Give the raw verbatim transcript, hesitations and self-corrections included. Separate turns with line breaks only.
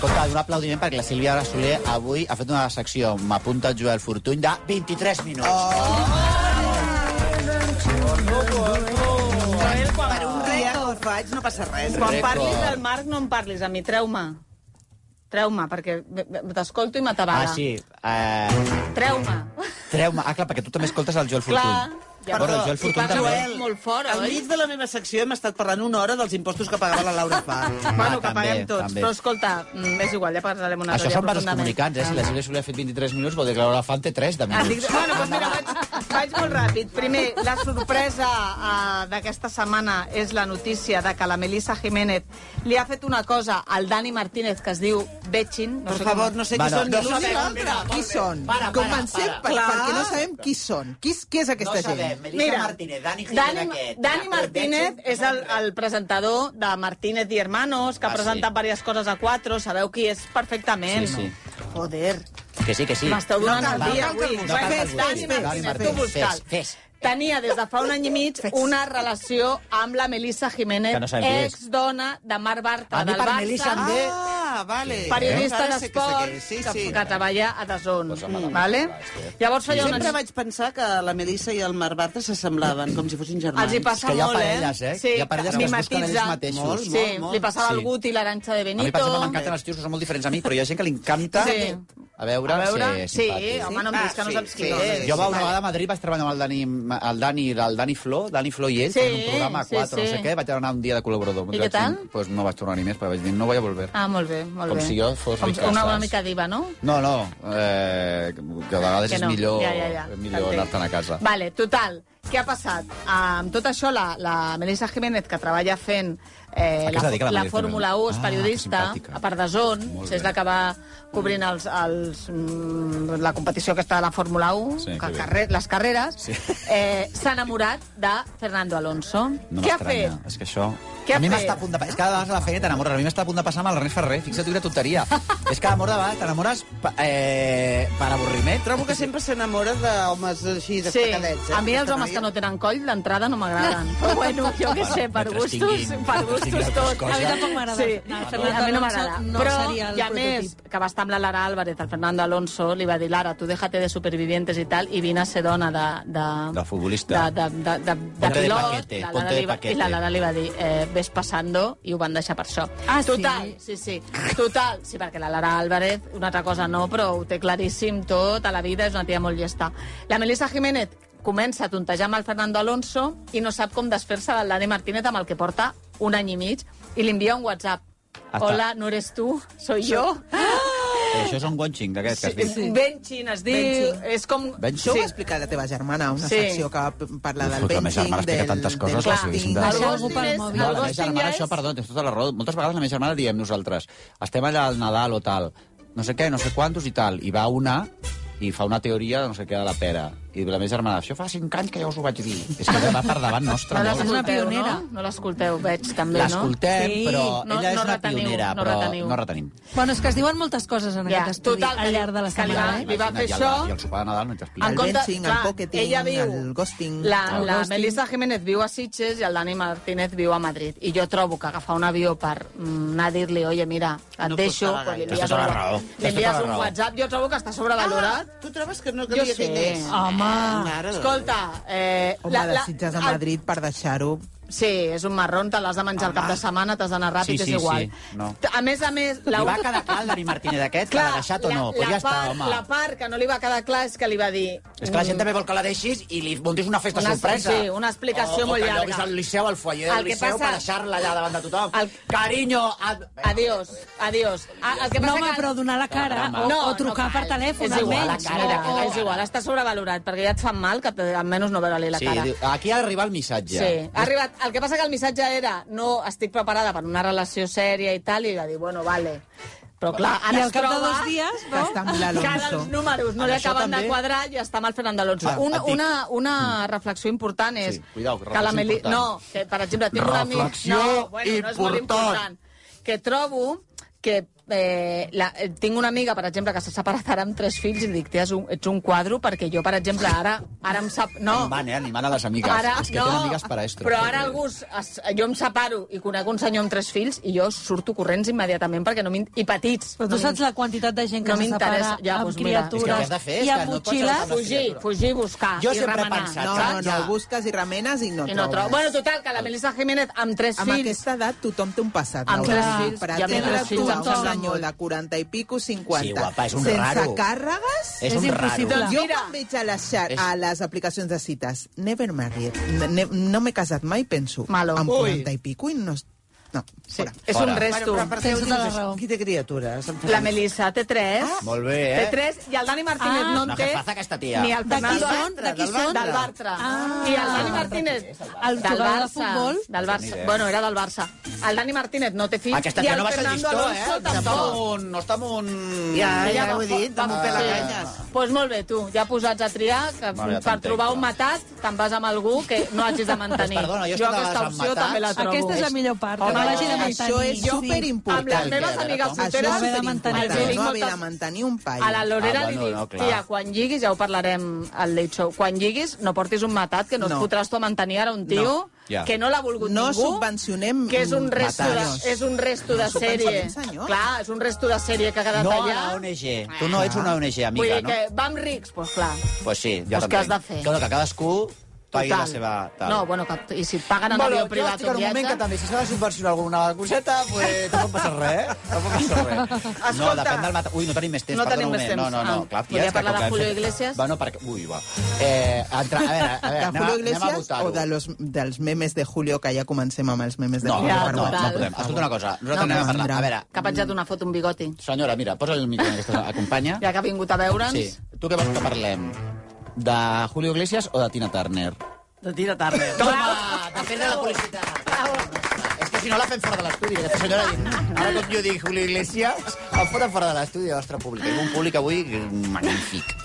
Escolta, un aplaudiment perquè la Sílvia Soler avui ha fet una secció m'apunta el Joel Fortuny de vint-i-tres minuts.
Per un dia que ho faig no passa res.
Quan parlis del Marc no em parlis a mi, treu-me. Treu-me, perquè t'escolto i m'atabala.
Ah, sí. Uh...
Treu-me.
Treu-me. Ah, clar, perquè tu també escoltes el Joel Fortuny.
Clar.
Ja, però,
el Joel Fortuny també.
Joel,
molt fort,
al mig de la meva secció hem estat parlant una hora dels impostos que pagava la Laura fa.
Bueno, que
també,
paguem tots.
també.
Però escolta, és igual, ja parlarem una altra
Això
dia
són vasos
profundament.
comunicants, eh? Si la Sílvia Soler ha fet vint-i-tres minuts, vol dir que l'Aura Fan té tres de
Ah, dic,
minuts.
bueno, doncs mira, vaig, vaig molt ràpid. Primer, la sorpresa uh, d'aquesta setmana és la notícia de que la Melissa Jiménez li ha fet una cosa al Dani Martínez que es diu Betxin.
Per favor, no sé qui
Bueno,
són ni
no
l'un ni
sabem,
l'altre.
mira,
Qui són?
Para, para,
Comencem
para.
per,
Clar.
perquè no sabem qui són. Qui, és- qui és aquesta
No sabem.
gent?
Melissa
Mira,
Martínez, Dani Jiménez
Dani,
aquest.
Dani Martínez és el, el presentador de Martínez y Hermanos, que ha
Ah, sí.
presentat diverses coses a Cuatro, sabeu qui és perfectament.
Sí, sí.
Joder,
Que sí, que sí.
m'esteu donant
No cal,
el dia
no cal
avui.
que
No cal que
Fes,
el
Dani
busquis.
Martínez,
Dani
tu
Martínez,
busca'l.
fes, fes.
Tenia des de fa un any i mig una relació amb la Melissa Jiménez,
Que no sabem qui és.
exdona de Marc Bartra
A mi
del
per
Barça,
Melissa em ve-
Ah, vale.
periodista
Ara sé que sé
d'esport,
què és. Sí,
que,
sí.
que treballa a DAZN.
Pues home,
Vale?
clar, és que-
Llavors feia
Sempre
una...
vaig pensar que la Melissa i el Marc Bartra s'assemblaven, com si fossin germans.
Els hi passa
que hi ha
molt,
parelles, eh?
Sí,
Hi ha parelles que es busquen ells
mimetitzen.
mateixos.
Molt,
Sí,
molt, molt.
li passava
Sí.
al Guti i l'Aranxa de
A mi,
Benito.
per exemple, m'encanten els tios que són molt diferents a mi, però hi ha gent que li encanta
Sí.
a veure,
A veure,
ser
sí,
simpàtic.
home, no em
Ah,
diguis que no
sí,
saps qui
sí,
és.
sí.
Jo va una
vale.
vegada a Madrid, vaig treballar amb el Dani, el Dani, el Dani Flor, Dani Flor i ell,
Sí,
en un programa a
sí,
quatre,
sí.
no sé què, vaig anar un dia de col·laborador.
I què tal?
Pues no vaig tornar ni més, perquè vaig dir, no voy a volver.
Ah, molt bé, molt
Com
bé.
si jo fos
Com
rica,
una, una
saps?
mica diva, no?
No, no, eh, que a vegades
Que
és
no.
millor,
Ja, ja, ja.
és millor
T'entenc.
anar-te'n a casa.
Vale, total, què ha passat? Uh, amb tot això, la, la Melissa Jiménez, que treballa fent eh,
A què es
la,
dedica la
la
Melissa
Fórmula un, és
Jiménez? Ah,
periodista,
que simpàtica.
a part de Zon,
Molt
és
bé.
la que va cobrint els, els, mm, la competició aquesta de la Fórmula un,
Sí,
que
que bé.
carrer, les carreres,
Sí.
eh, s'ha enamorat de Fernando Alonso.
No
Què ha fet?
m'estranya, és que això...
Què ha
a mi
fet?
m'està a punt de... És que cada vegada a la feina t'enamores. A mi m'està a punt de passar amb el Ernest Ferrer. Fixa't, quina tonteria. És que l'amor de vegades t'enamores eh, per avorriment.
Trobo que sempre s'enamora d'homes així,
Sí,
destacadets. Eh?
a mi els homes que no tenen coll d'entrada no m'agraden. Però bueno, jo què sé, per
mentre
gustos,
tinguin-
per
mentre
gustos
tinguin
tot.
altres coses.
A mi tampoc m'agrada.
Sí,
No,
a mi-
Fernando
a mi no
Alonso
m'agrada.
no
Però,
seria el
i a més,
prototip.
que va estar amb la Lara Álvarez, el Fernando Alonso, li va dir, Lara, tu déjate de supervivientes i tal, i vine a ser dona de... De,
De futbolista.
De, de, de, de, de
Ponte de
pilot.
paquete,
La
ponte
Lara
de
li va,
paquete.
I la Lara li va dir, eh, ves passando, i ho van deixar per això.
Ah, sí?
Total, sí, sí. Total, sí, perquè la Lara Álvarez, una altra cosa no, però ho té claríssim tot, a la vida, és una tia molt llesta. La Melissa Jiménez comença a tontejar amb el Fernando Alonso i no sap com desfer-se del Dani Martínez amb el que porta un any i mig i li envia un WhatsApp.
Hasta-
Hola, no eres tu, soy yo.
Eh, això és un watching d'aquest que has dit.
Sí. Benching es diu.
Benching.
És com...
Benching.
Això ho
Sí.
va explicar la teva germana, una
Sí.
secció que va parlar del
Uf, que la meva
benching,
germana explica
del,
tantes coses,
del
que
ghosting.
haguéssim de-
Deixar
El
algú
ghosting
pel
és-
mòbil.
No,
el
la meva
ghosting
germana,
ja
això,
és-
perdó, tens tota la raó. Moltes vegades la meva germana diem nosaltres, estem allà al Nadal o tal, no sé què, no sé quantos i tal, i va una i fa una teoria de no sé què de la pera. I la meva germana, això fa cinc anys que ja us ho vaig dir. És que va per davant nostre,
No
molt.
És una
l'escolteu,
pionera.
no? No l'escolteu, veig, també, no?
L'escoltem,
Sí.
però
No-
ella és
no
una
reteniu,
pionera,
no
però
reteniu.
no retenim.
Bueno, és que es diuen moltes coses en
Ja,
aquest estudi
total,
al llarg de la
que li
setmana.
va-
Eh?
li va fer
I el-
això.
I el sopar de Nadal no ens explica.
El
compte-
benching, el
clar,
pocketing,
ella viu-
el ghosting.
La,
el
la
ghosting.
Melissa Jiménez viu a Sitges i el Dani Martínez viu a Madrid. I jo trobo que agafar un avió per mm, anar a dir-li, oye, mira, et
No
deixo,
costava
pues, li
gaire.
envies
Tens tota
un,
la raó.
li
Tens
envies
tota la
un
raó.
WhatsApp. Jo trobo que està sobrevalorat.
Ah, tu trobes que no
Jo
calia
sé.
diners?
Home.
Mare de Déu.
Escolta, eh,
Home, de Sitges a Madrid per deixar-ho...
Sí, és un marrón, te l'has de menjar el cap de setmana, t'has d'anar ràpid,
Sí, sí,
és igual.
sí, no.
A més a més...
Li va quedar clar el Dani Martínez aquest, que l'ha deixat o no? Pues ja està,
part,
home.
la part que no li va quedar clar és que li va dir...
És que la gent també vol que la deixis i li muntis una festa
Una-
sorpresa.
sí, una explicació
o,
molt
o que
llarga.
lloguis al Liceu, al foyer
El
del
que
Liceu,
passa-
per deixar-la allà davant de tothom.
El-
Carinyo! Ad...
Adiós, adiós. Ah, El que
No,
passa
home,
que...
però donar la cara o, o trucar
cal.
per telèfon,
és igual,
almenys.
la cara,
o, o...
és igual, està sobrevalorat, perquè ja et fan mal que te- almenys no veure-li la
Sí,
cara.
diu, aquí ha d'arribar el missatge.
Sí, ha arribat. El que passa que el missatge era no estic preparada per una relació sèria i tal, i va dir, bueno, vale. Però clar, ara
I
es
al cap de
troba
dos dies,
Que
no?
està amb
que ara
l'Alonso.
els números no
En
li
això
acaben de
també-
quadrar i està amb el Fernando Alonso.
Clar,
una,
et dic.
una, una reflexió important és...
Sí, cuidao,
que
reflexió
la Meli...
important.
No, que, per exemple, tinc un amic...
Reflexió
no, bueno, no és molt
important.
important. Que trobo que Eh, la, eh, tinc una amiga, per exemple, que s'ha separat ara amb tres fills i li dic, tia, ets un, ets un quadro, perquè jo, per exemple, ara, ara em sap... No,
Van, eh? Animant a les amigues.
ara,
és que
no,
tenen amigues per a esto.
però ara algú... Es, jo em separo i conec un senyor amb tres fills i jo surto corrents immediatament perquè no m'in... I petits.
Però tu
no
saps la quantitat de gent que
no
se separa
m'interessa. Ja,
amb
doncs mira,
és que
criatures
què has de fer?
i
És
amb
que no et pots
motxilles?
saltar
Fugir, fugir, buscar
Jo
i
sempre he
remenar.
pensat,
No,
saps?
no, no,
Ja.
busques i remenes i no
I no trobo.
trobes.
Bueno, total, que la Melissa Jiménez amb tres
Amb
fills...
aquesta edat tothom té un passat.
Amb
Laura.
tres fills,
Per
ja amb
atendre
tres
tu
fills
a
em
un
sembla
senyor
molt.
de quaranta i pico, cinquanta.
Sí, guapa, és un
sense
raro.
càrregues...
És un
És
raro.
impossible.
Doncs
Jo
mira.
quan veig a les, xar
És-
a les aplicacions de cites Never married, ne no m'he casat mai, penso,
Malo.
amb
Ui.
quaranta i pico i no... No,
Sí,
fora.
és
Fora.
un resto.
Però per què
Tens
ho
tota
dius?
la raó.
Qui té criatures?
La Melissa té tres.
Ah,
Molt bé,
Té
eh?
tres, i el Dani Martínez
Ah.
no en
No,
té...
què faça aquesta tia?
Ni el
De qui
Fernando
són?
Bartra,
De qui
del
són?
Del Bartra.
Ah.
I el Dani Martínez...
El
del
jugador de
Barça.
futbol?
Del Barça. Bueno, era del Barça. El Dani Martínez no té fills.
Aquesta
i
tia
el
no va ser
Fernando
llistó,
Alonso
eh? No està
tampoc.
un... No està un...
Ja,
Ella
ja
va-
ho he dit,
va-
amb un
sí.
pelacanyes.
Doncs pues molt bé, tu, ja posats a triar, que
Vale, ja
per
t'entenc,
trobar
clar.
un matat te'n vas amb algú que no hagis de mantenir.
Pues perdona, jo
jo
estic de
aquesta
vegades amb
opció
matats.
també la trobo.
Aquesta és la millor part, que
Home,
no l'hagi de
això
mantenir.
Això és
Sí.
superimportant.
Amb les meves
Què?
amigues
Com?
Això
solteres...
és
haver de mantenir.
superimportant,
Els hi dic
no haver
moltes-
de mantenir un paio.
A la Lorera
Ah,
li
bueno,
dic,
no, clar.
tia, quan lliguis, ja ho parlarem al Late Show, quan lliguis no portis un matat, que no,
No.
et fotràs tu a mantenir ara un tio
No.
Ja.
que no l'ha volgut
No
ningú,
subvencionem
que és un resto de,
matats.
és un resto de
No
sèrie.
subvencionem, senyor.
Clar, és un resto de sèrie que ha quedat
No a
allà.
la O N G. Tu no ets una O N G,
Vull
amiga,
dir
no?
que vam rics, doncs clar.
Pues sí, ja
Pues què has de fer?
Clar, que cadascú pagui
Total.
la seva... Tal.
No, bueno, que, i si et paguen en
Bueno,
avió
jo
privat
estic en
un
un moment
viatge...
que també, si s'ha de subvencionar alguna coseta, pues tampoc passa res, eh? Tampoc passa res. No,
Escolta.
depèn del matat. Ui, no tenim més temps,
No
perdona
tenim
un
més
moment.
temps.
No, no, no,
Ah,
clar, tia,
volia
és que
parlar
com
de
que-
Julio Iglesias?
Bueno, perquè... Ui, va. Eh, entra... A veure, a veure,
De
anem,
Julio
a, anem a
Iglesias
votar-ho.
o de los, dels memes de Julio, que ja comencem amb els memes de
No,
Julio?
no,
Ja,
no,
total.
no podem. Escolta una cosa, nosaltres
No,
anem a parlar.
mandra.
A veure,
Que ha penjat una foto, un bigoti.
senyora, mira, posa el micro en aquesta acompanya.
Ja que ha vingut a veure'ns...
Sí. Tu què vols que parlem? De Julio Iglesias o de Tina Turner?
De Tina Turner.
Toma! Depèn de la publicitat. És que si no la fem fora de l'estudi. Aquesta senyora dic, ara com jo dic Julio Iglesias, em foten fora de l'estudi del nostre públic. Tenim un públic avui magnífic.